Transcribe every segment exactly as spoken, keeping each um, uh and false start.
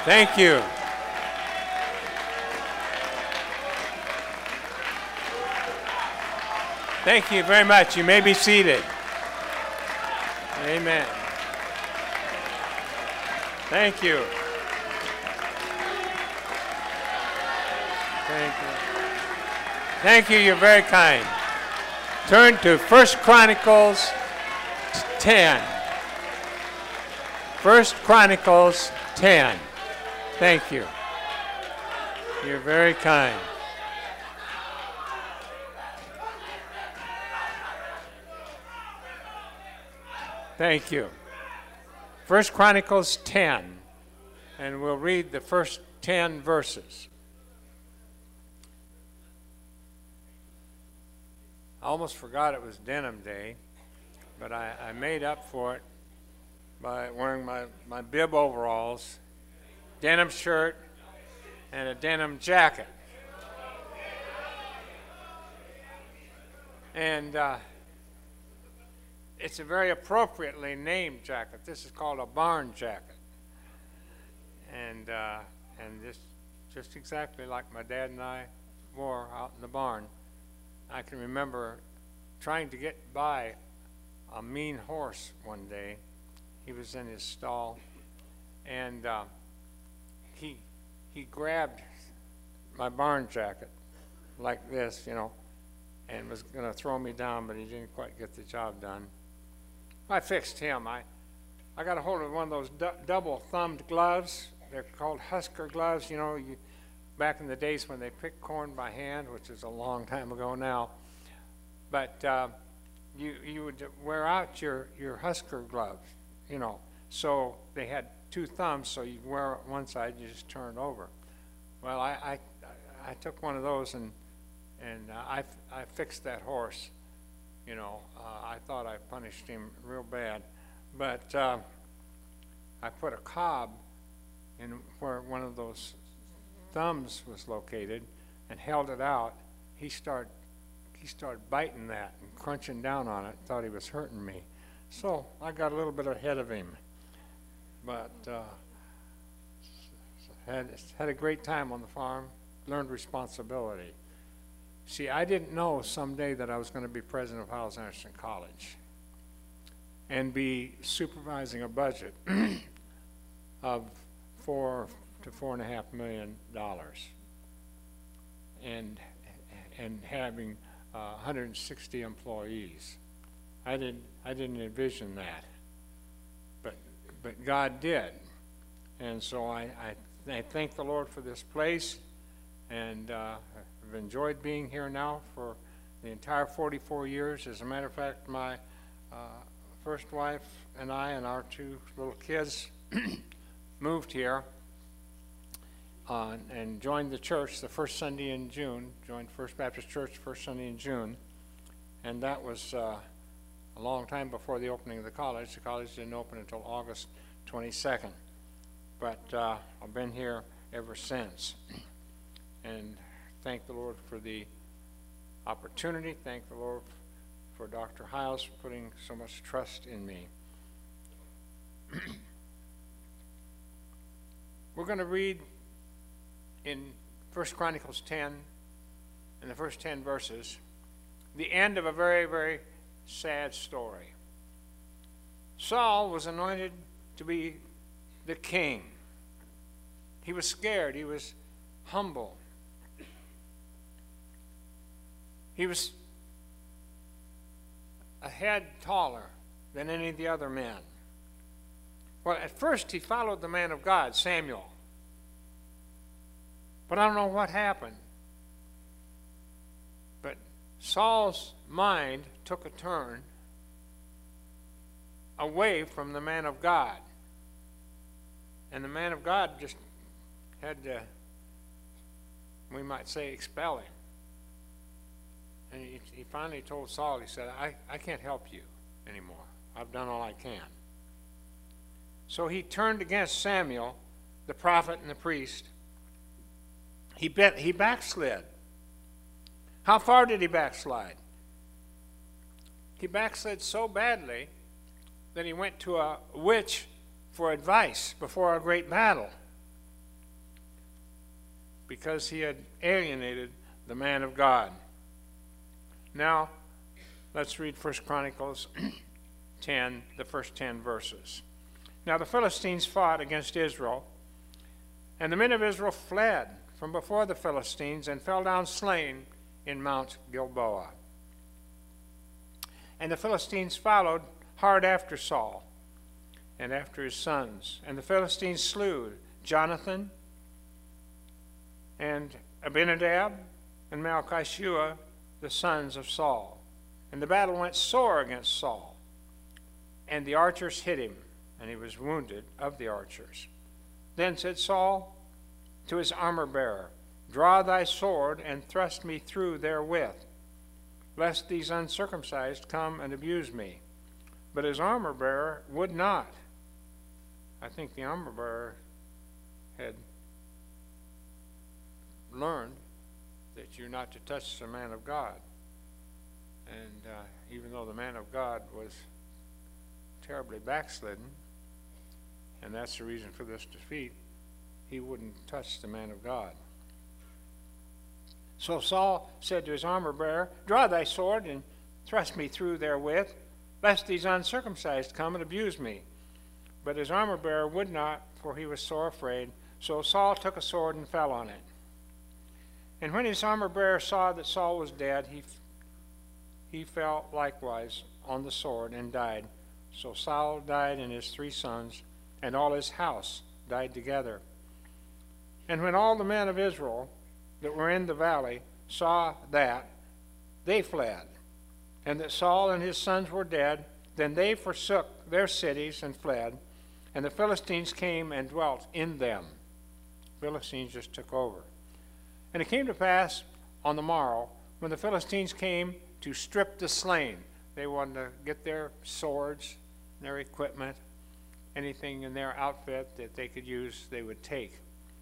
Thank you. Thank you very much. You may be seated. Amen. Thank you. Thank you. Thank you. You're very kind. Turn to First Chronicles ten. First Chronicles ten. Thank you. You're very kind. Thank you. First Chronicles ten, and we'll read the first ten verses. I almost forgot it was Denim Day, but I, I made up for it by wearing my, my bib overalls, denim shirt, and a denim jacket. And uh, it's a very appropriately named jacket. This is called a barn jacket. And, uh, and this, just exactly like my dad and I wore out in the barn. I can remember trying to get by a mean horse one day. He was in his stall, and uh, he, he grabbed my barn jacket like this, you know, and was going to throw me down, but he didn't quite get the job done. I fixed him. I, I got a hold of one of those du double-thumbed gloves. They're called Husker gloves. You know, you, back in the days when they picked corn by hand, which is a long time ago now. But uh, you, you would wear out your, your Husker gloves, you know. So they had two thumbs, so you wear it one side, you just turn over. Well, I, I, I took one of those, and, and uh, I, I fixed that horse. You know, uh, I thought I punished him real bad, but uh, I put a cob in where one of those thumbs was located and held it out. He started, he started biting that and crunching down on it, thought he was hurting me. So I got a little bit ahead of him, but uh, had, had a great time on the farm, learned responsibility. See, I didn't know someday that I was going to be president of Hyles-Anderson College and be supervising a budget of four to four and a half million dollars, and and having uh, one hundred sixty employees. I didn't I didn't envision that, but but God did, and so I I, I thank the Lord for this place, and. Uh, I've enjoyed being here now for the entire forty-four years. As a matter of fact, my uh, first wife and I and our two little kids moved here uh, and joined the church the first Sunday in June, joined First Baptist Church first Sunday in June, and that was uh, a long time before the opening of the college. The college didn't open until August twenty-second, but uh, I've been here ever since. And thank the Lord for the opportunity. Thank the Lord for Doctor Hyles for putting so much trust in me. We're going to read in First Chronicles ten, in the first ten verses, the end of a very, very sad story. Saul was anointed to be the king. He was scared. He was humble. He was a head taller than any of the other men. Well, at first he followed the man of God, Samuel. But I don't know what happened. But Saul's mind took a turn away from the man of God. And the man of God just had to, we might say, expel him. And he, he finally told Saul, he said, I, I can't help you anymore. I've done all I can. So he turned against Samuel, the prophet and the priest. He, bet, he backslid. How far did he backslide? He backslid so badly that he went to a witch for advice before a great battle. because he had alienated the man of God. Now, let's read First Chronicles ten, the first ten verses. Now the Philistines fought against Israel, and the men of Israel fled from before the Philistines and fell down slain in Mount Gilboa. And the Philistines followed hard after Saul and after his sons. And the Philistines slew Jonathan and Abinadab and Malchishua, the sons of Saul. And the battle went sore against Saul, and the archers hit him, and he was wounded of the archers. Then said Saul to his armor-bearer, Draw thy sword, and thrust me through therewith, lest these uncircumcised come and abuse me. But his armor-bearer would not. I think the armor-bearer had learned that you're not to touch the man of God. And uh, even though the man of God was terribly backslidden, and that's the reason for this defeat, he wouldn't touch the man of God. So Saul said to his armor-bearer, Draw thy sword, and thrust me through therewith, lest these uncircumcised come and abuse me. But his armor-bearer would not, for he was sore afraid. So Saul took a sword and fell on it. And when his armor-bearer saw that Saul was dead, he, he fell likewise on the sword and died. So Saul died, and his three sons, and all his house died together. And when all the men of Israel that were in the valley saw that, they fled, and that Saul and his sons were dead, then they forsook their cities and fled, and the Philistines came and dwelt in them. Philistines just took over. And it came to pass on the morrow, when the Philistines came to strip the slain, they wanted to get their swords, their equipment, anything in their outfit that they could use, they would take.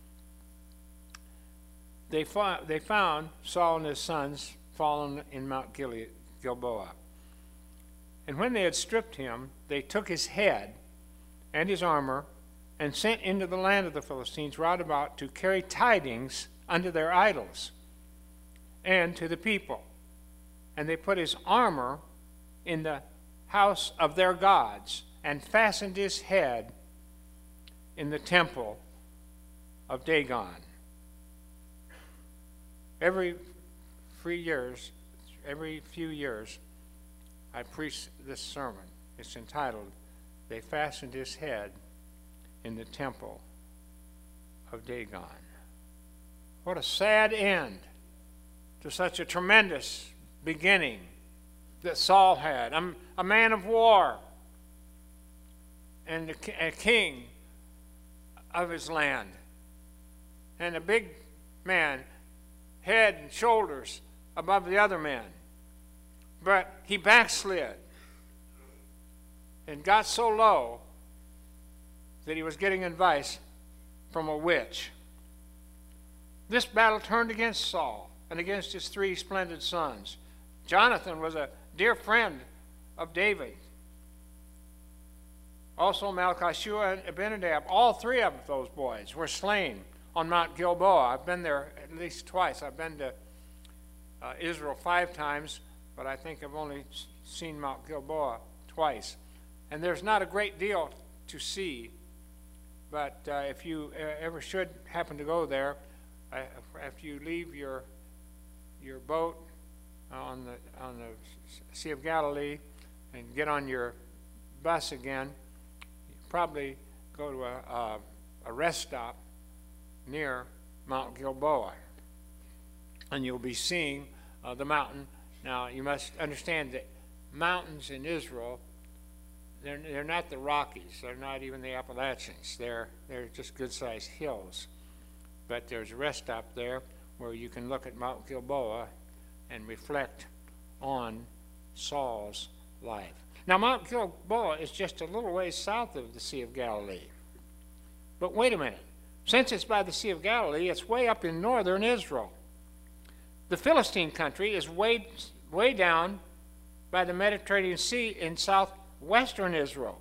They, fought, they found Saul and his sons fallen in Mount Gilead, Gilboa. And when they had stripped him, they took his head and his armor and sent into the land of the Philistines round about to carry tidings unto their idols and to the people. And they put his armor in the house of their gods and fastened his head in the temple of Dagon. Every three years, every few years, I preach this sermon. It's entitled, They Fastened His Head in the Temple of Dagon. What a sad end to such a tremendous beginning that Saul had. I'm a man of war and a king of his land, and a big man, head and shoulders above the other men. But he backslid and got so low that he was getting advice from a witch. This battle turned against Saul and against his three splendid sons. Jonathan was a dear friend of David. Also Malchishua and Abinadab, all three of those boys were slain on Mount Gilboa. I've been there at least twice. I've been to uh, Israel five times, but I think I've only seen Mount Gilboa twice. And there's not a great deal to see, but uh, if you uh, ever should happen to go there, uh, after you leave your your boat on the on the Sea of Galilee and get on your bus again, you probably go to a, a, a rest stop near Mount Gilboa, and you'll be seeing uh, the mountain. Now, you must understand that mountains in Israel, they're, they're not the Rockies, they're not even the Appalachians, they're, they're just good-sized hills. But there's a rest stop there where you can look at Mount Gilboa and reflect on Saul's life. Now, Mount Gilboa is just a little ways south of the Sea of Galilee. But wait a minute. Since it's by the Sea of Galilee, it's way up in northern Israel. The Philistine country is way, way down by the Mediterranean Sea in southwestern Israel.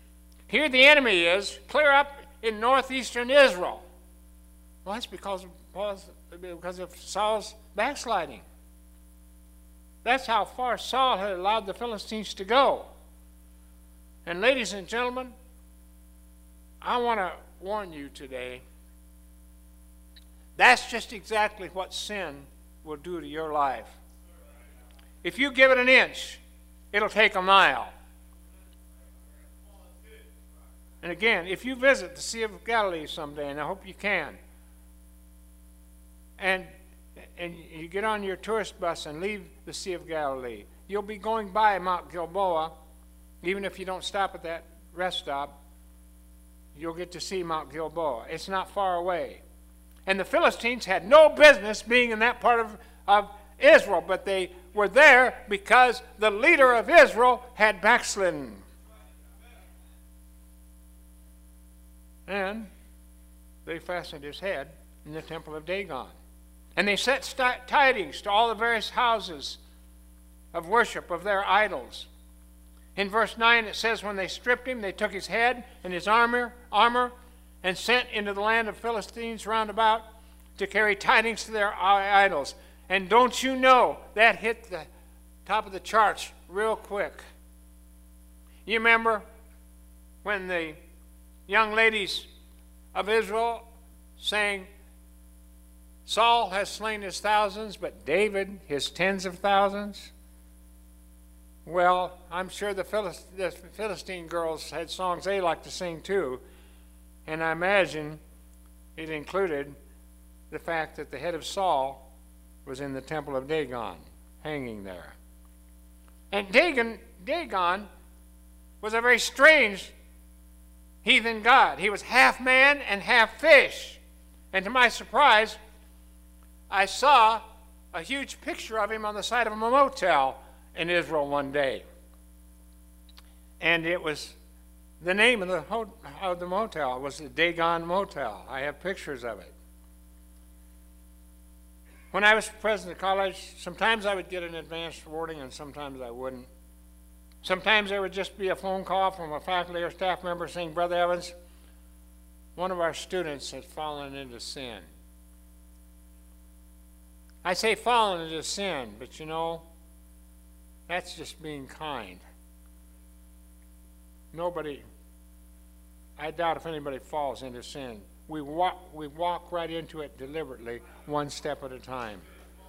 Here the enemy is clear up in northeastern Israel. Well, that's because of was because of Saul's backsliding. That's how far Saul had allowed the Philistines to go. And ladies and gentlemen, I want to warn you today, that's just exactly what sin will do to your life. If you give it an inch, it'll take a mile. And again, if you visit the Sea of Galilee someday, and I hope you can, and, and you get on your tourist bus and leave the Sea of Galilee, you'll be going by Mount Gilboa. Even if you don't stop at that rest stop, you'll get to see Mount Gilboa. It's not far away. And the Philistines had no business being in that part of, of Israel, but they were there because the leader of Israel had backslidden. And they fastened his head in the temple of Dagon. And they sent tidings to all the various houses of worship of their idols. In verse nine it says, when they stripped him, they took his head and his armor, armor and sent into the land of Philistines round about to carry tidings to their idols. And don't you know, that hit the top of the charts real quick. You remember when the young ladies of Israel sang, Saul has slain his thousands, but David his tens of thousands? Well, I'm sure the, Philist the Philistine girls had songs they liked to sing too, and I imagine it included the fact that the head of Saul was in the temple of Dagon, hanging there. And Dagon, Dagon was a very strange heathen god. He was half man and half fish. And to my surprise, I saw a huge picture of him on the side of a motel in Israel one day. And it was, the name of the, of the motel was the Dagon Motel. I have pictures of it. When I was president of college, sometimes I would get an advanced warning and sometimes I wouldn't. Sometimes there would just be a phone call from a faculty or staff member saying, Brother Evans, one of our students has fallen into sin. I say fallen into sin, but you know, that's just being kind. Nobody, I doubt if anybody falls into sin. We walk, we walk right into it deliberately, one step at a time.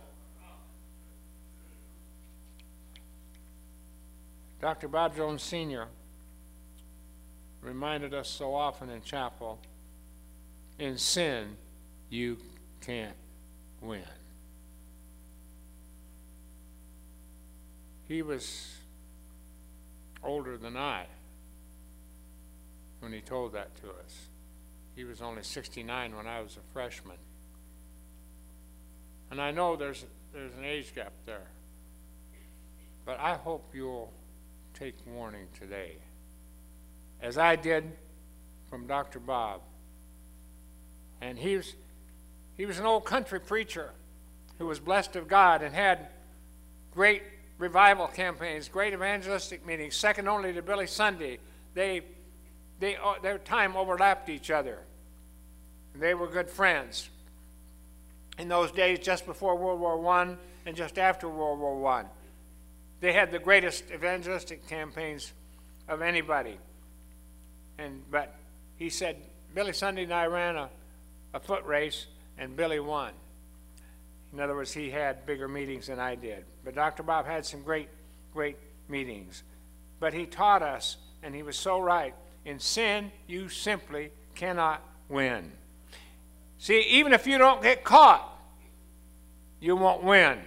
Doctor Bob Jones Senior reminded us so often in chapel, in sin, you can't win. He was older than I when he told that to us. He was only sixty-nine when I was a freshman. And I know there's, there's an age gap there. But I hope you'll take warning today, as I did from Doctor Bob. And he was, he was an old country preacher who was blessed of God and had great revival campaigns, great evangelistic meetings, second only to Billy Sunday. They, they, their time overlapped each other. They were good friends. In those days, just before World War One and just after World War One, they had the greatest evangelistic campaigns of anybody. And but he said, Billy Sunday and I ran a, a foot race, and Billy won. In other words, he had bigger meetings than I did. But Doctor Bob had some great, great meetings. But he taught us, and he was so right, in sin, you simply cannot win. See, even if you don't get caught, you won't win.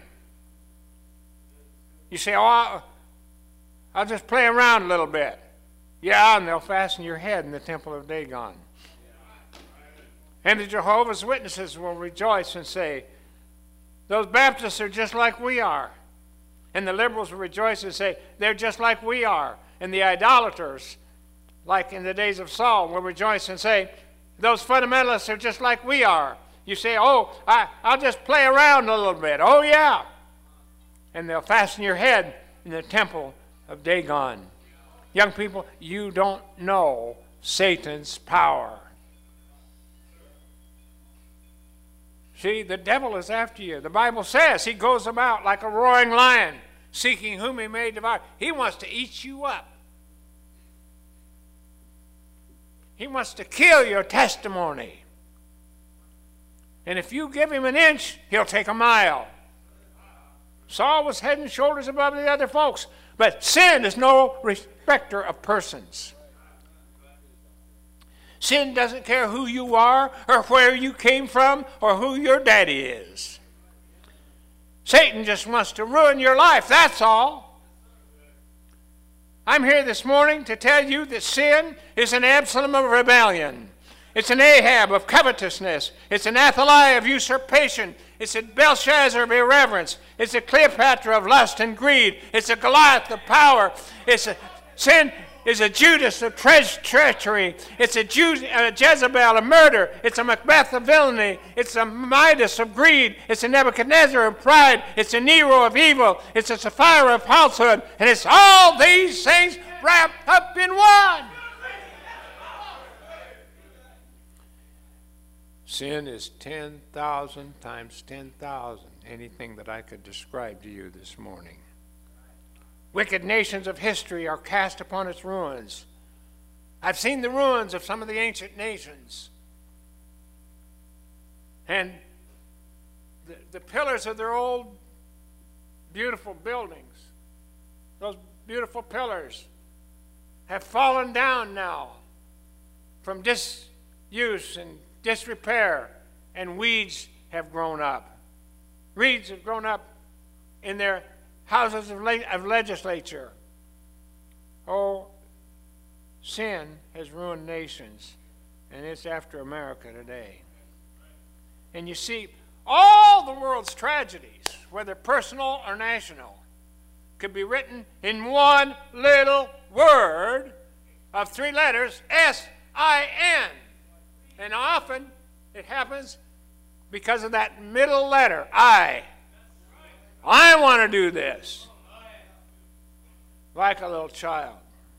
You say, oh, I'll, I'll just play around a little bit. Yeah, and they'll fasten your head in the temple of Dagon. And the Jehovah's Witnesses will rejoice and say, those Baptists are just like we are. And the liberals will rejoice and say, they're just like we are. And the idolaters, like in the days of Saul, will rejoice and say, those fundamentalists are just like we are. You say, oh, I, I'll just play around a little bit. Oh, yeah. And they'll fasten your head in the temple of Dagon. Young people, you don't know Satan's power. See, the devil is after you. The Bible says he goes about like a roaring lion, seeking whom he may devour. He wants to eat you up. He wants to kill your testimony. And if you give him an inch, he'll take a mile. Saul was head and shoulders above the other folks. But sin is no respecter of persons. Sin doesn't care who you are or where you came from or who your daddy is. Satan just wants to ruin your life, that's all. I'm here this morning to tell you that sin is an Absalom of rebellion. It's an Ahab of covetousness. It's an Athaliah of usurpation. It's a Belshazzar of irreverence. It's a Cleopatra of lust and greed. It's a Goliath of power. It's a sin is a Judas of tre- treachery. It's a, Ju- a Jezebel of murder. It's a Macbeth of villainy. It's a Midas of greed. It's a Nebuchadnezzar of pride. It's a Nero of evil. It's a Sapphira of falsehood. And it's all these things wrapped up in one. Sin is ten thousand times ten thousand, anything that I could describe to you this morning. Wicked nations of history are cast upon its ruins. I've seen the ruins of some of the ancient nations. And the, the pillars of their old beautiful buildings, those beautiful pillars, have fallen down now from disuse and disrepair, and weeds have grown up. Weeds have grown up in their houses of, le- of legislature. Oh, sin has ruined nations, and it's after America today. And you see, all the world's tragedies, whether personal or national, could be written in one little word of three letters, S I N. And often it happens because of that middle letter, I. I want to do this. Like a little child.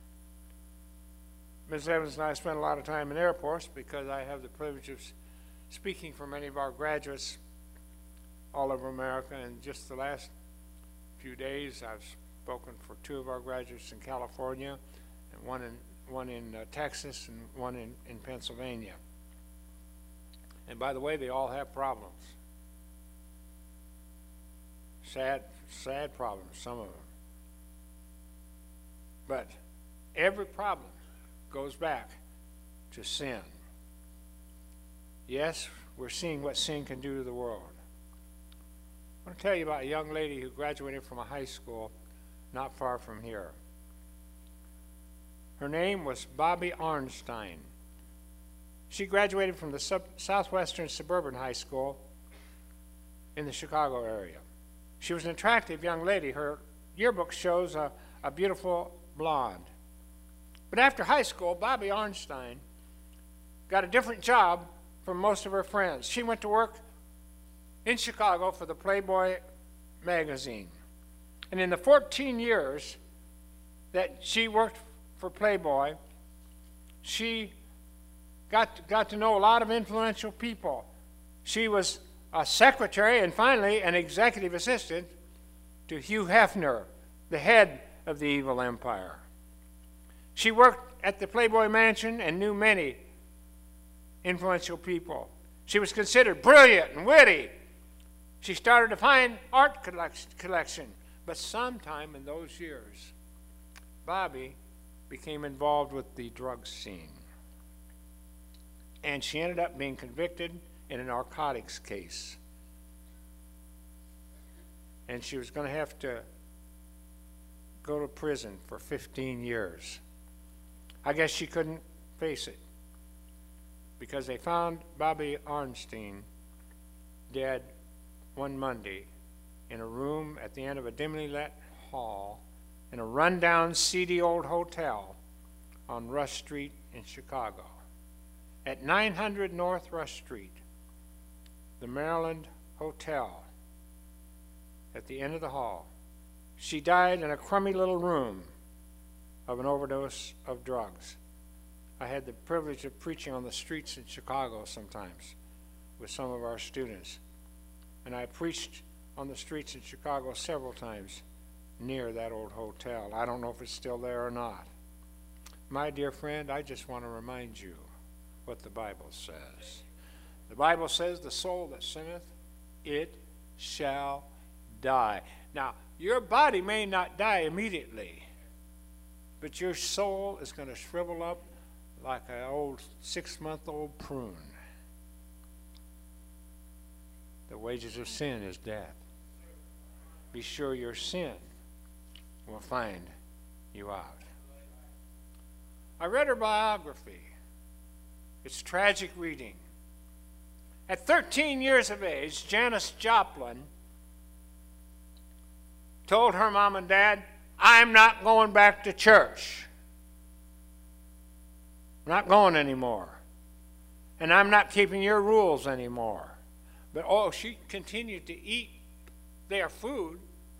Miz Evans and I spend a lot of time in airports because I have the privilege of speaking for many of our graduates all over America. And just the last few days, I've spoken for two of our graduates in California, and one in one in uh, Texas, and one in, in Pennsylvania. And by the way, they all have problems. Sad, sad problems, some of them. But every problem goes back to sin. Yes, we're seeing what sin can do to the world. I want to tell you about a young lady who graduated from a high school not far from here. Her name was Bobby Arnstein. She graduated from the sub- Southwestern Suburban High School in the Chicago area. She was an attractive young lady. Her yearbook shows a, a beautiful blonde. But after high school, Bobby Arnstein got a different job from most of her friends. She went to work in Chicago for the Playboy magazine. And in the fourteen years that she worked for Playboy, she got, got to know a lot of influential people. She was a secretary and finally an executive assistant to Hugh Hefner, the head of the evil empire. She worked at the Playboy Mansion and knew many influential people. She was considered brilliant and witty. She started a fine art collection, but sometime in those years, Bobby became involved with the drug scene. And she ended up being convicted in a narcotics case. And she was going to have to go to prison for fifteen years. I guess she couldn't face it because they found Bobby Arnstein dead one Monday in a room at the end of a dimly lit hall in a rundown, seedy old hotel on Rush Street in Chicago. At nine hundred North Rush Street, the Maryland Hotel, at the end of the hall. She died in a crummy little room of an overdose of drugs. I had the privilege of preaching on the streets in Chicago sometimes with some of our students. And I preached on the streets in Chicago several times near that old hotel. I don't know if it's still there or not. My dear friend, I just want to remind you what the Bible says. The Bible says, the soul that sinneth, it shall die. Now, your body may not die immediately, but your soul is going to shrivel up like an old six-month-old prune. The wages of sin is death. Be sure your sin will find you out. I read her biography. It's tragic reading. At thirteen years of age, Janis Joplin told her mom and dad, I'm not going back to church. I'm not going anymore. And I'm not keeping your rules anymore. But oh, she continued to eat their food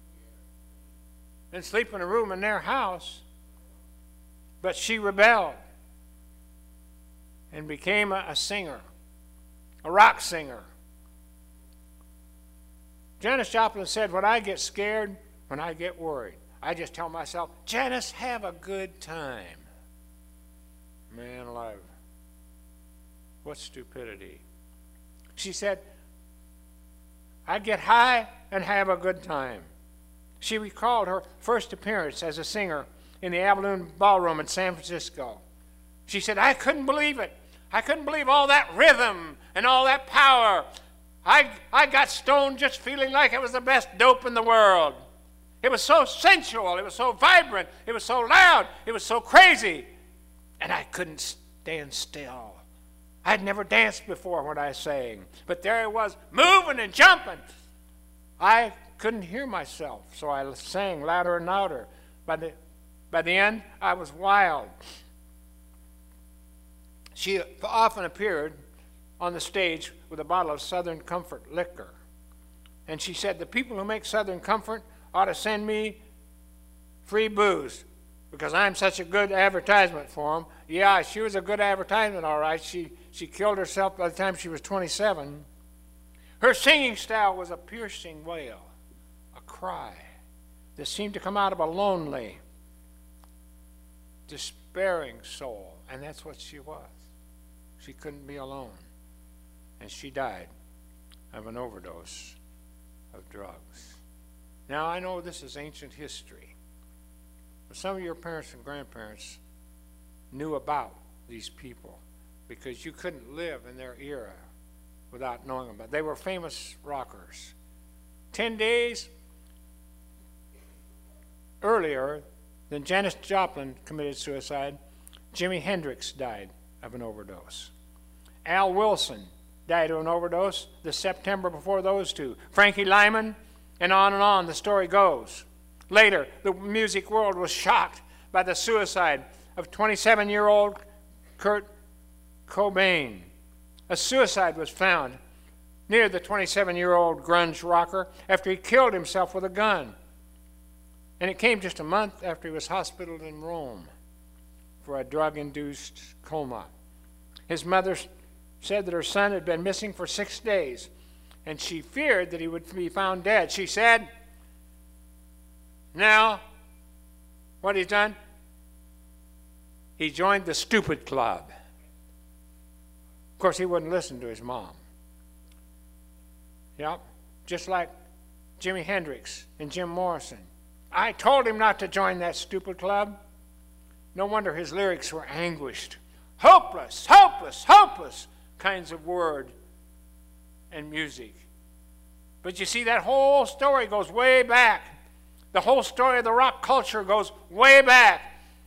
and sleep in a room in their house. But she rebelled and became a, a singer, a rock singer. Janis Joplin said, when I get scared, when I get worried, I just tell myself, Janis, have a good time. Man alive, what stupidity. She said, I get high and have a good time. She recalled her first appearance as a singer in the Avalon Ballroom in San Francisco. She said, I couldn't believe it. I couldn't believe all that rhythm and all that power. I, I got stoned just feeling like it was the best dope in the world. It was so sensual. It was so vibrant. It was so loud. It was so crazy. And I couldn't stand still. I'd never danced before when I sang. But there I was, moving and jumping. I couldn't hear myself, so I sang louder and louder. By the, by the end, I was wild. She often appeared on the stage with a bottle of Southern Comfort liquor. And she said, the people who make Southern Comfort ought to send me free booze because I'm such a good advertisement for them. Yeah, she was a good advertisement, all right. She, she killed herself by the time she was twenty-seven. Her singing style was a piercing wail, a cry that seemed to come out of a lonely, despairing soul. And that's what she was. She couldn't be alone. And she died of an overdose of drugs. Now, I know this is ancient history, but some of your parents and grandparents knew about these people because you couldn't live in their era without knowing about it. They were famous rockers. Ten days earlier than Janis Joplin committed suicide, Jimi Hendrix died of an overdose. Al Wilson died of an overdose the September before those two. Frankie Lyman, and on and on the story goes. Later, the music world was shocked by the suicide of twenty-seven-year-old Kurt Cobain. A suicide was found near the twenty-seven-year-old grunge rocker after he killed himself with a gun. And it came just a month after he was hospitalized in Rome for a drug-induced coma. His mother said that her son had been missing for six days, and she feared that he would be found dead. She said, now, what he's done, he joined the stupid club. Of course, he wouldn't listen to his mom. Yep, just like Jimi Hendrix and Jim Morrison. I told him not to join that stupid club. No wonder his lyrics were anguished. Hopeless, hopeless, hopeless kinds of word and music. But you see, that whole story goes way back. The whole story of the rock culture goes way back.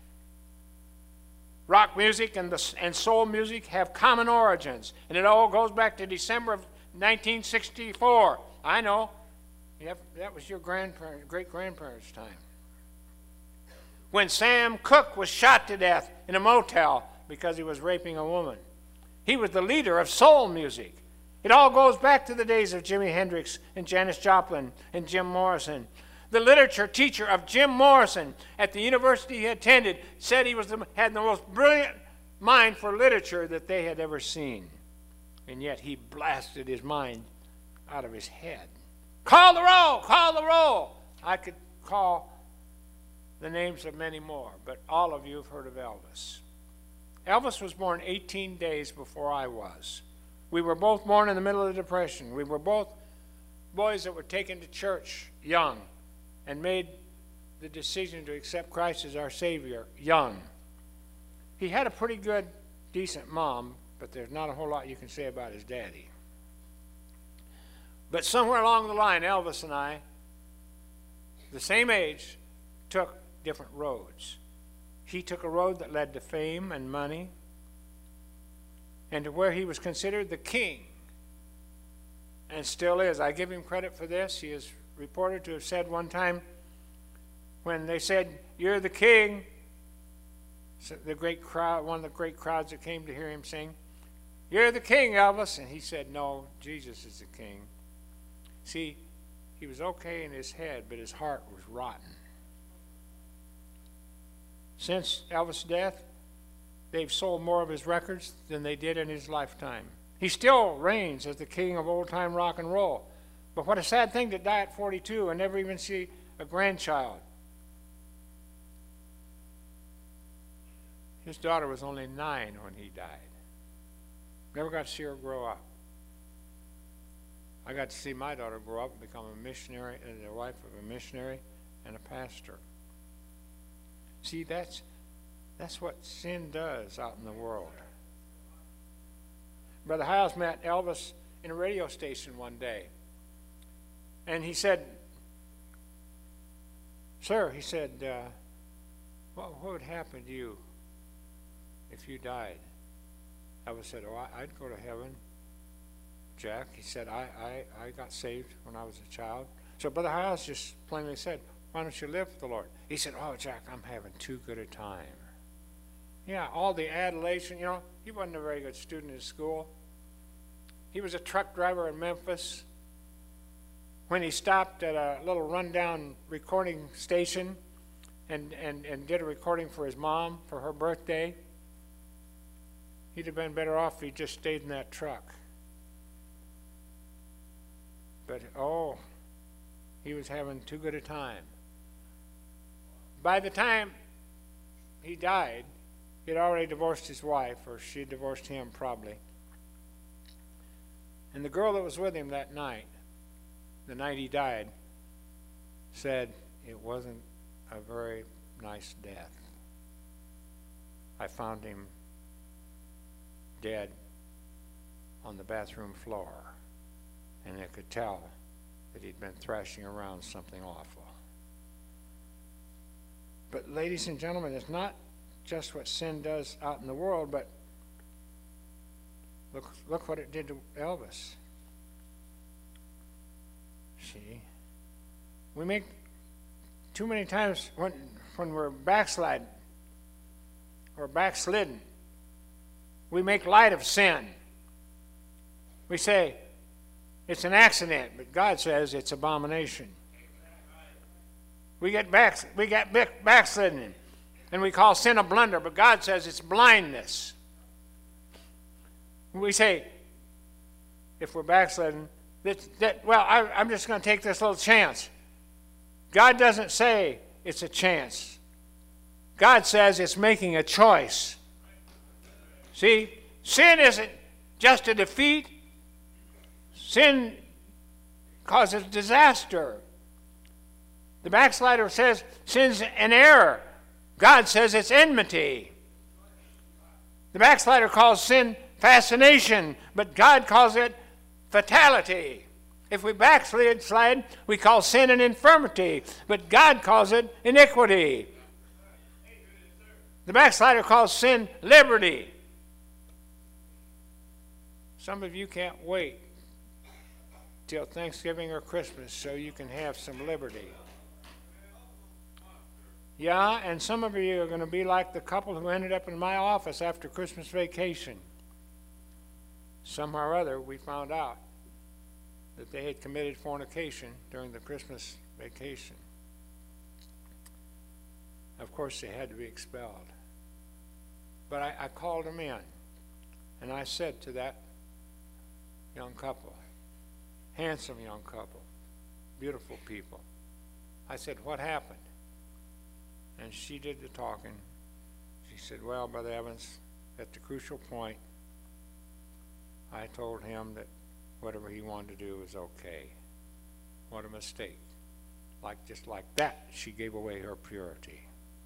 Rock music and, the, and soul music have common origins, and it all goes back to December of nineteen sixty-four. I know. Yep, that was your grandparent, great-grandparents' time. When Sam Cooke was shot to death in a motel because he was raping a woman. He was the leader of soul music. It all goes back to the days of Jimi Hendrix and Janis Joplin and Jim Morrison. The literature teacher of Jim Morrison at the university he attended said he was the, had the most brilliant mind for literature that they had ever seen. And yet he blasted his mind out of his head. Call the roll! Call the roll! I could call the names of many more, but all of you have heard of Elvis. Elvis was born eighteen days before I was. We were both born in the middle of the Depression. We were both boys that were taken to church young and made the decision to accept Christ as our Savior young. He had a pretty good, decent mom, but there's not a whole lot you can say about his daddy. But somewhere along the line, Elvis and I, the same age, took different roads. He took a road that led to fame and money and to where he was considered the king, and still is. I give him credit for this. He is reported to have said one time when they said, "You're the king," so the great crowd, one of the great crowds that came to hear him sing, "You're the king, Elvis." And he said, "No, Jesus is the king." See, he was okay in his head, but his heart was rotten. Since Elvis' death, they've sold more of his records than they did in his lifetime. He still reigns as the king of old-time rock and roll. But what a sad thing to die at forty-two and never even see a grandchild. His daughter was only nine when he died. Never got to see her grow up. I got to see my daughter grow up and become a missionary, and the wife of a missionary and a pastor. See, that's, that's what sin does out in the world. Brother Hiles met Elvis in a radio station one day. And he said, "Sir," he said, uh, what, what would happen to you if you died? Elvis said, "Oh, I, I'd go to heaven, Jack." He said, I, I, I got saved when I was a child. So Brother Hiles just plainly said, "Why don't you live for the Lord?" He said, "Oh, Jack, I'm having too good a time." Yeah, all the adulation, you know, he wasn't a very good student in school. He was a truck driver in Memphis. When he stopped at a little rundown recording station and, and, and did a recording for his mom for her birthday, he'd have been better off if he just stayed in that truck. But, oh, he was having too good a time. By the time he died, he'd already divorced his wife, or she had divorced him probably. And the girl that was with him that night, the night he died, said it wasn't a very nice death. I found him dead on the bathroom floor, and I could tell that he'd been thrashing around something awful. But ladies and gentlemen, it's not just what sin does out in the world, but look, look what it did to Elvis. See, we make too many times when when we're backsliding or backslidden, we make light of sin. We say it's an accident, but God says it's abomination. We get back, we get back, backslidden, and we call sin a blunder, but God says it's blindness. We say, if we're backslidden, that, that well, I, I'm just going to take this little chance. God doesn't say it's a chance. God says it's making a choice. See, sin isn't just a defeat. Sin causes disaster. The backslider says sin's an error. God says it's enmity. The backslider calls sin fascination, but God calls it fatality. If we backslide, slide, we call sin an infirmity, but God calls it iniquity. The backslider calls sin liberty. Some of you can't wait till Thanksgiving or Christmas so you can have some liberty. Yeah, and some of you are going to be like the couple who ended up in my office after Christmas vacation. Somehow or other, we found out that they had committed fornication during the Christmas vacation. Of course, they had to be expelled. But I, I called them in, and I said to that young couple, handsome young couple, beautiful people. I said, what happened? And she did the talking. She said, well, Brother Evans, at the crucial point, I told him that whatever he wanted to do was okay. What a mistake. Like, just like that, she gave away her purity.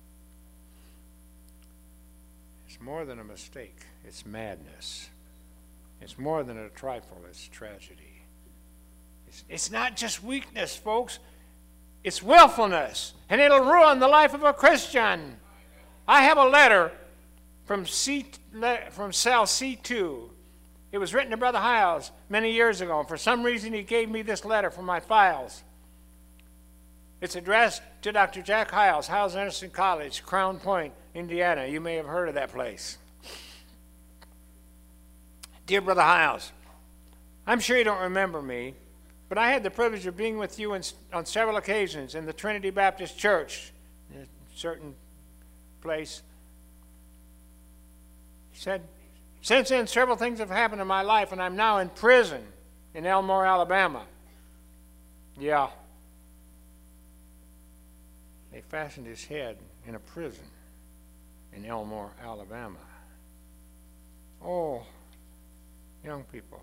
It's more than a mistake. It's madness. It's more than a trifle. It's tragedy. It's, it's not just weakness, folks. It's willfulness. And it'll ruin the life of a Christian. I have a letter from, C, from cell C two. It was written to Brother Hiles many years ago. For some reason, he gave me this letter from my files. It's addressed to Doctor Jack Hiles, Hiles Anderson College, Crown Point, Indiana. You may have heard of that place. Dear Brother Hiles, I'm sure you don't remember me, but I had the privilege of being with you in, on several occasions in the Trinity Baptist Church, in a certain place. He said, since then, several things have happened in my life, and I'm now in prison in Elmore, Alabama. Yeah. They fastened his head in a prison in Elmore, Alabama. Oh, young people,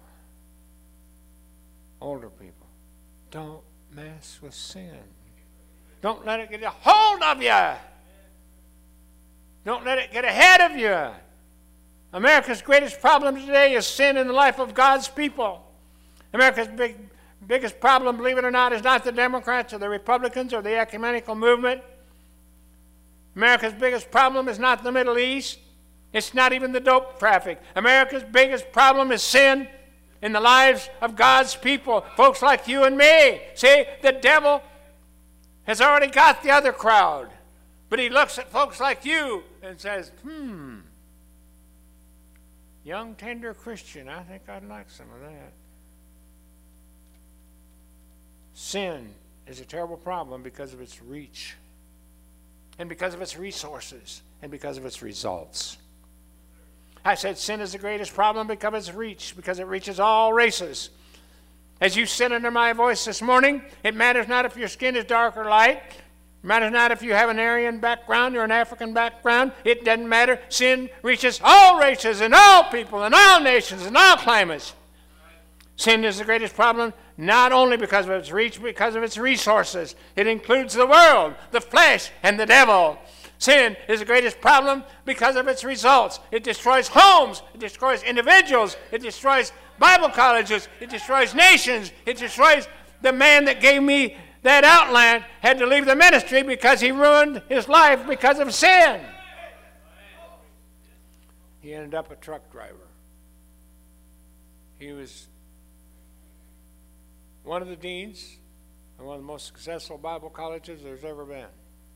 older people, don't mess with sin. Don't let it get a hold of you. Don't let it get ahead of you. America's greatest problem today is sin in the life of God's people. America's big, biggest problem, believe it or not, is not the Democrats or the Republicans or the ecumenical movement. America's biggest problem is not the Middle East. It's not even the dope traffic. America's biggest problem is sin in the lives of God's people, folks like you and me. See, the devil has already got the other crowd, but he looks at folks like you and says, hmm, young, tender Christian, I think I'd like some of that. Sin is a terrible problem because of its reach, and because of its resources, and because of its results. I said sin is the greatest problem because of its reach, because it reaches all races. As you sit under my voice this morning, it matters not if your skin is dark or light. It matters not if you have an Aryan background or an African background. It doesn't matter. Sin reaches all races and all people and all nations and all climates. Sin is the greatest problem, not only because of its reach, but because of its resources. It includes the world, the flesh, and the devil. Sin is the greatest problem because of its results. It destroys homes. It destroys individuals. It destroys Bible colleges. It destroys nations. It destroys the man that gave me that outline, had to leave the ministry because he ruined his life because of sin. He ended up a truck driver. He was one of the deans of one of the most successful Bible colleges there's ever been.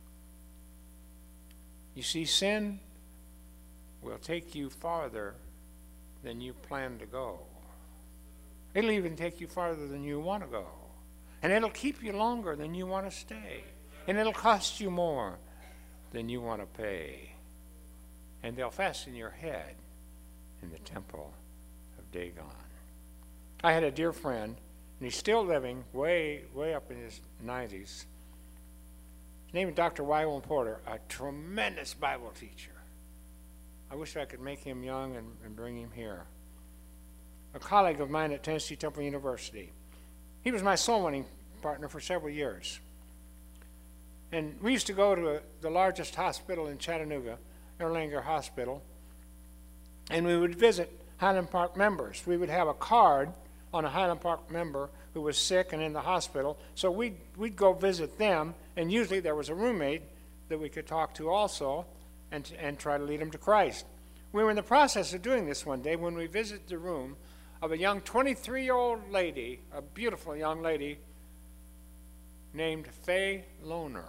You see, sin will take you farther than you plan to go. It'll even take you farther than you want to go. And it'll keep you longer than you want to stay. And it'll cost you more than you want to pay. And they'll fasten your head in the temple of Dagon. I had a dear friend, and he's still living way, way up in his nineties. His name is Doctor Wyville Porter, a tremendous Bible teacher. I wish I could make him young and, and bring him here. A colleague of mine at Tennessee Temple University. He was my soul winning partner for several years. And we used to go to a, the largest hospital in Chattanooga, Erlanger Hospital, and we would visit Highland Park members. We would have a card on a Highland Park member who was sick and in the hospital, so we'd, we'd go visit them, and usually there was a roommate that we could talk to also and, and try to lead them to Christ. We were in the process of doing this one day when we visited the room of a young twenty-three-year-old lady, a beautiful young lady named Faye Lohner.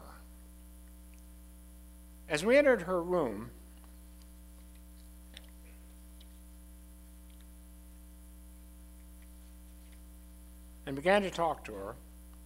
As we entered her room, and began to talk to her,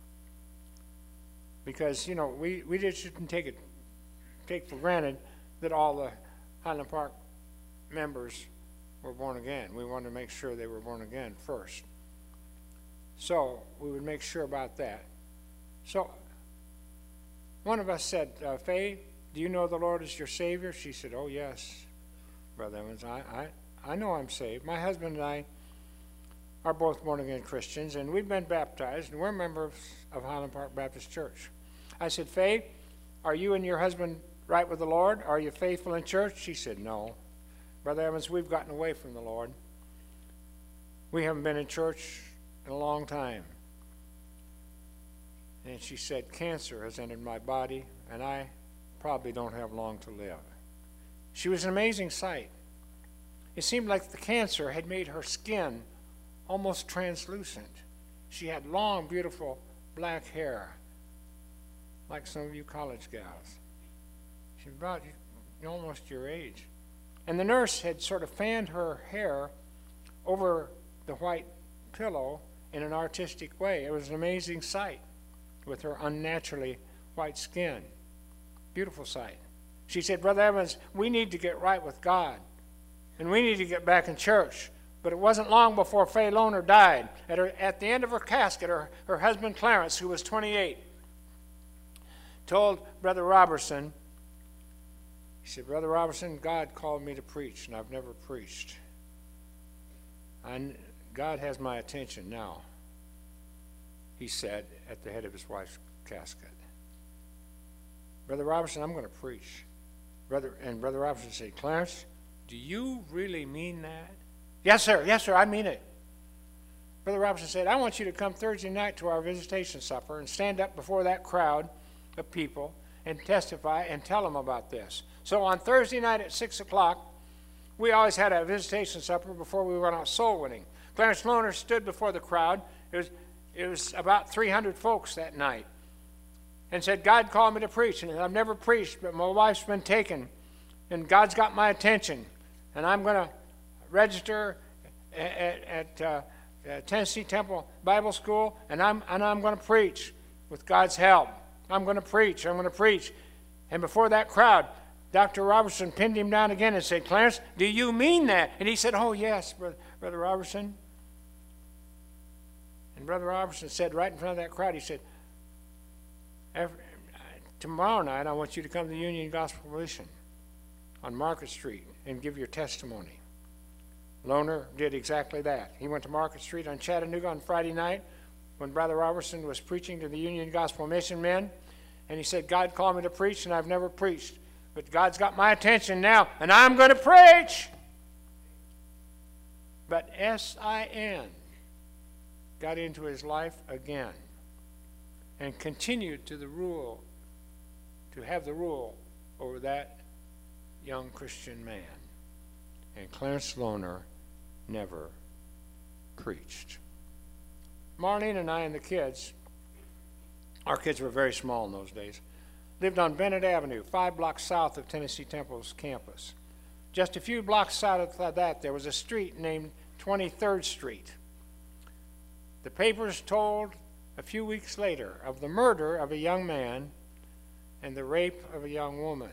because, you know, we, we just shouldn't take it take for granted that all the Highland Park members were born again. We wanted to make sure they were born again first. So we would make sure about that. So one of us said, uh, Faye, do you know the Lord is your Savior? She said, oh, yes, Brother Evans, I, I, I know I'm saved. My husband and I are both born-again Christians, and we've been baptized, and we're members of Highland Park Baptist Church. I said, Faye, are you and your husband right with the Lord? Are you faithful in church? She said, no. Brother Evans, we've gotten away from the Lord. We haven't been in church in a long time. And she said, cancer has entered my body, and I probably don't have long to live. She was an amazing sight. It seemed like the cancer had made her skin almost translucent. She had long, beautiful black hair, like some of you college gals. She was about almost your age. And the nurse had sort of fanned her hair over the white pillow in an artistic way. It was an amazing sight with her unnaturally white skin. Beautiful sight. She said, Brother Evans, we need to get right with God, and we need to get back in church. But it wasn't long before Faye Lohner died. At, her, at the end of her casket, her, her husband Clarence, who was twenty-eight, told Brother Robertson, he said, Brother Robertson, God called me to preach, and I've never preached. I, God has my attention now, he said at the head of his wife's casket. Brother Robertson, I'm going to preach. Brother, and Brother Robertson said, Clarence, do you really mean that? Yes, sir. Yes, sir. I mean it. Brother Robertson said, I want you to come Thursday night to our visitation supper and stand up before that crowd of people and testify and tell them about this. So on Thursday night at six o'clock, we always had a visitation supper before we went out soul winning. Clarence Lohner stood before the crowd. It was, it was about three hundred folks that night, and said, God called me to preach, and I've never preached, but my wife's been taken, and God's got my attention, and I'm going to register at, at, uh, at Tennessee Temple Bible School, and I'm, and I'm going to preach with God's help. I'm going to preach. I'm going to preach. And before that crowd, Doctor Robertson pinned him down again and said, Clarence, do you mean that? And he said, oh, yes, Brother, Brother Robertson. And Brother Robertson said right in front of that crowd, he said, Every, tomorrow night I want you to come to the Union Gospel Mission on Market Street and give your testimony. Lohner did exactly that. He went to Market Street on Chattanooga on Friday night when Brother Robertson was preaching to the Union Gospel Mission men, and he said, God called me to preach, and I've never preached, but God's got my attention now, and I'm going to preach. But S I N got into his life again and continued to the rule, to have the rule over that young Christian man. And Clarence Lohner never preached. Marlene and I and the kids, our kids were very small in those days, lived on Bennett Avenue, five blocks south of Tennessee Temple's campus. Just a few blocks south of that, there was a street named twenty-third Street. The papers told a few weeks later of the murder of a young man and the rape of a young woman.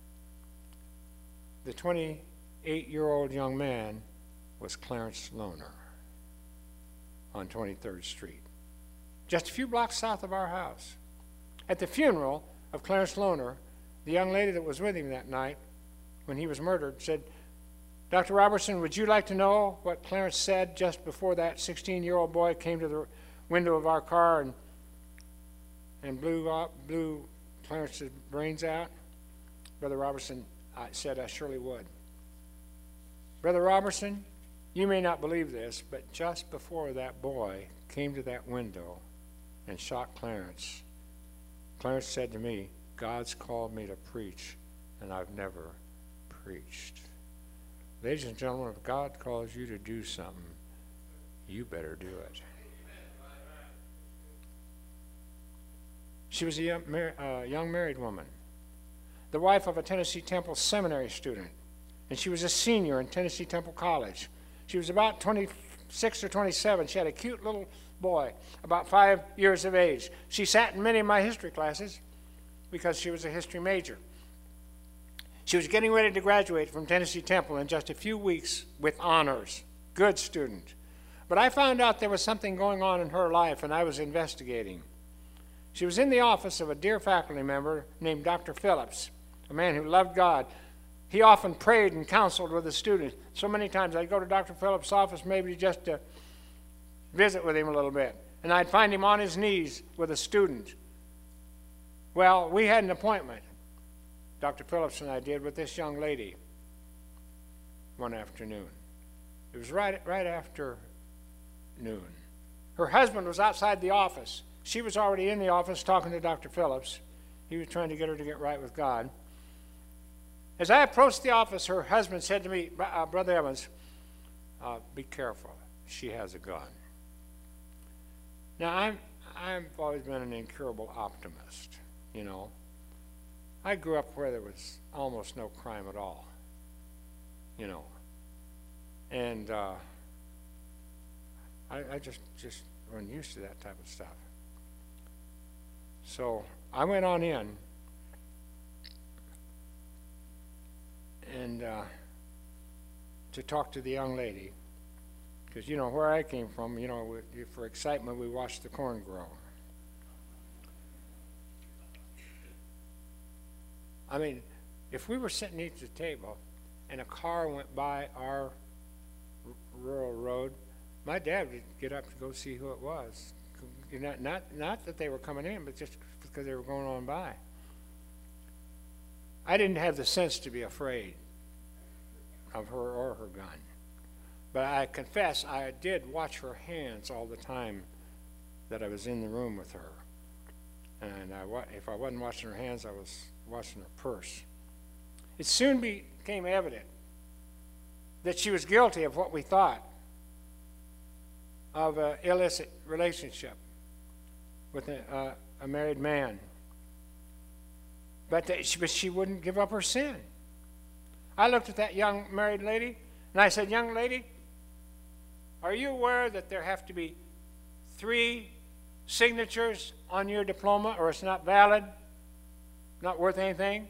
The twenty-eight-year-old young man was Clarence Lohner on twenty-third Street, just a few blocks south of our house. At the funeral of Clarence Lohner, the young lady that was with him that night when he was murdered said, Doctor Robertson, would you like to know what Clarence said just before that sixteen-year-old boy came to the window of our car and, and blew, up, blew Clarence's brains out? Brother Robertson I said, I surely would. Brother Robertson, you may not believe this, but just before that boy came to that window and shot Clarence, Clarence said to me, God's called me to preach, and I've never preached. Ladies and gentlemen, if God calls you to do something, you better do it. She was a young, mar uh, young married woman, the wife of a Tennessee Temple seminary student, and she was a senior in Tennessee Temple College. She was about twenty-six or twenty-seven. She had a cute little boy, about five years of age. She sat in many of my history classes because she was a history major. She was getting ready to graduate from Tennessee Temple in just a few weeks with honors. Good student. But I found out there was something going on in her life, and I was investigating. She was in the office of a dear faculty member named Doctor Phillips, a man who loved God. He often prayed and counseled with the students. So many times I'd go to Doctor Phillips' office maybe just to visit with him a little bit, and I'd find him on his knees with a student. Well, we had an appointment, Doctor Phillips and I did, with this young lady one afternoon. It was right, right after noon. Her husband was outside the office. She was already in the office talking to Doctor Phillips. He was trying to get her to get right with God. As I approached the office, her husband said to me, uh, Brother Evans, uh, be careful. She has a gun. Now, I'm, I've always been an incurable optimist, you know. I grew up where there was almost no crime at all, you know. And uh, I, I just, just wasn't used to that type of stuff. So I went on in, and uh, to talk to the young lady, because, you know, where I came from, you know, we, for excitement, we watched the corn grow. I mean, if we were sitting at the table and a car went by our rural road, my dad would get up to go see who it was. Not, not, not that they were coming in, but just because they were going on by. I didn't have the sense to be afraid of her or her gun. But I confess I did watch her hands all the time that I was in the room with her. And I, if I wasn't watching her hands, I was watching her purse. It soon became evident that she was guilty of what we thought of an illicit relationship with a, uh, a married man. But, that she, but she wouldn't give up her sin. I looked at that young married lady, and I said, young lady, are you aware that there have to be three signatures on your diploma or it's not valid, not worth anything?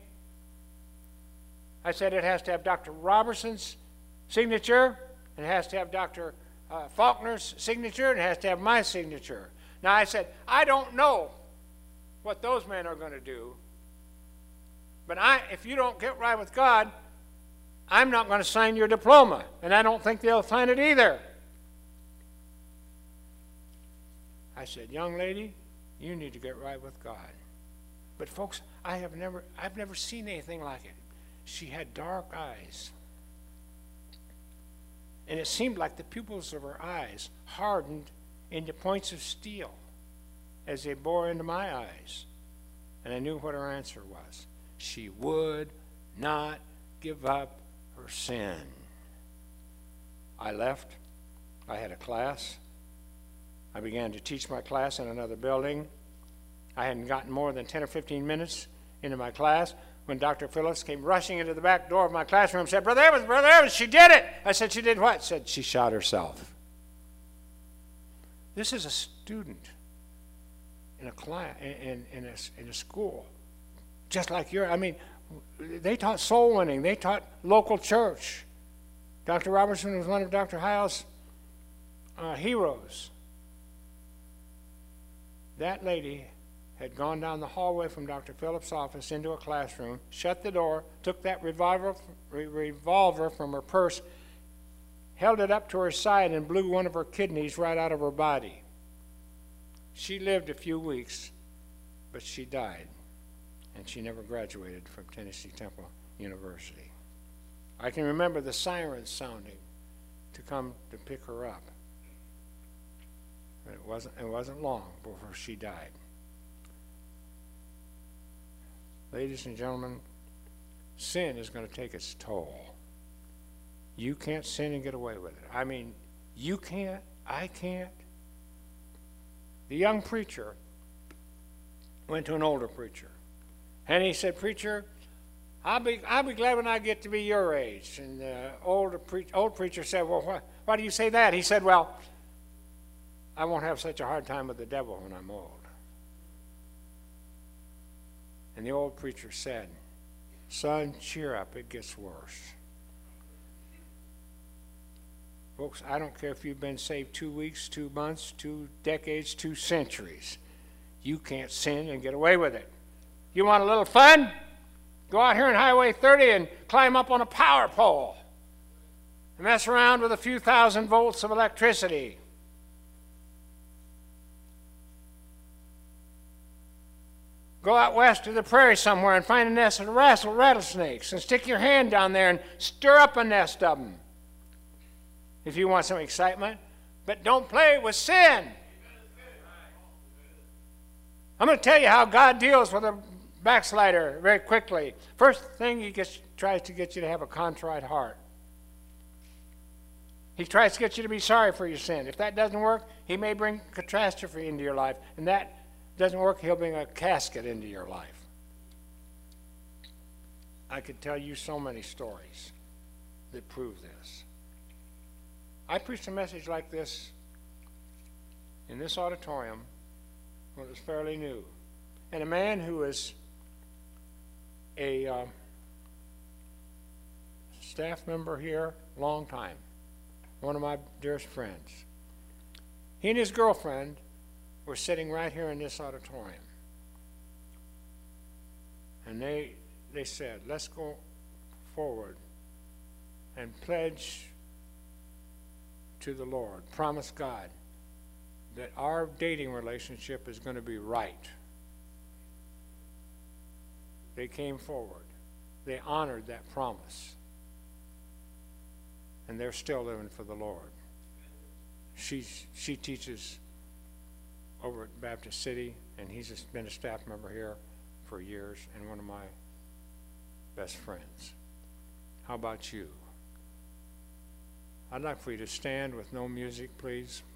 I said it has to have Doctor Robertson's signature, and it has to have Doctor Uh, Faulkner's signature, and it has to have my signature. Now I said, I don't know what those men are going to do, but I, if you don't get right with God, I'm not going to sign your diploma, and I don't think they'll sign it either. I said, young lady, you need to get right with God. But folks, I have never, I've never seen anything like it. She had dark eyes. And it seemed like the pupils of her eyes hardened into points of steel as they bore into my eyes. And I knew what her answer was. She would not give up her sin. I left. I had a class. I began to teach my class in another building. I hadn't gotten more than ten or fifteen minutes into my class when Doctor Phillips came rushing into the back door of my classroom and said, Brother Evans, Brother Evans, she did it. I said, she did what? Said, she shot herself. This is a student in a class, in, in, a, in a school, just like your, I mean, they taught soul winning. They taught local church. Doctor Robertson was one of Doctor Hyle's uh, heroes. That lady had gone down the hallway from Doctor Phillips' office into a classroom, shut the door, took that revolver, re revolver from her purse, held it up to her side, and blew one of her kidneys right out of her body. She lived a few weeks, but she died, and she never graduated from Tennessee Temple University. I can remember the sirens sounding to come to pick her up. But it wasn't, it wasn't long before she died. Ladies and gentlemen, sin is going to take its toll. You can't sin and get away with it. I mean, you can't, I can't. The young preacher went to an older preacher, and he said, Preacher, I'll be, I'll be glad when I get to be your age. And the older pre old preacher said, well, why, why do you say that? He said, well, I won't have such a hard time with the devil when I'm old. And the old preacher said, Son, cheer up, it gets worse. Folks, I don't care if you've been saved two weeks, two months, two decades, two centuries. You can't sin and get away with it. You want a little fun? Go out here on Highway thirty and climb up on a power pole and mess around with a few thousand volts of electricity. Go out west to the prairie somewhere and find a nest of rattlesnakes and stick your hand down there and stir up a nest of them if you want some excitement. But don't play with sin. I'm going to tell you how God deals with a backslider very quickly. First thing, he gets, tries to get you to have a contrite heart. He tries to get you to be sorry for your sin. If that doesn't work, he may bring catastrophe into your life. And that doesn't work, he'll bring a casket into your life. I could tell you so many stories that prove this. I preached a message like this in this auditorium when it was fairly new. And a man who was a uh, staff member here, long time, one of my dearest friends. He and his girlfriend were sitting right here in this auditorium. And they, they said, let's go forward and pledge to the Lord, promise God that our dating relationship is going to be right. They came forward. They honored that promise. And they're still living for the Lord. She's, she teaches over at Baptist City, and he's just been a staff member here for years and one of my best friends. How about you? I'd like for you to stand with no music, please.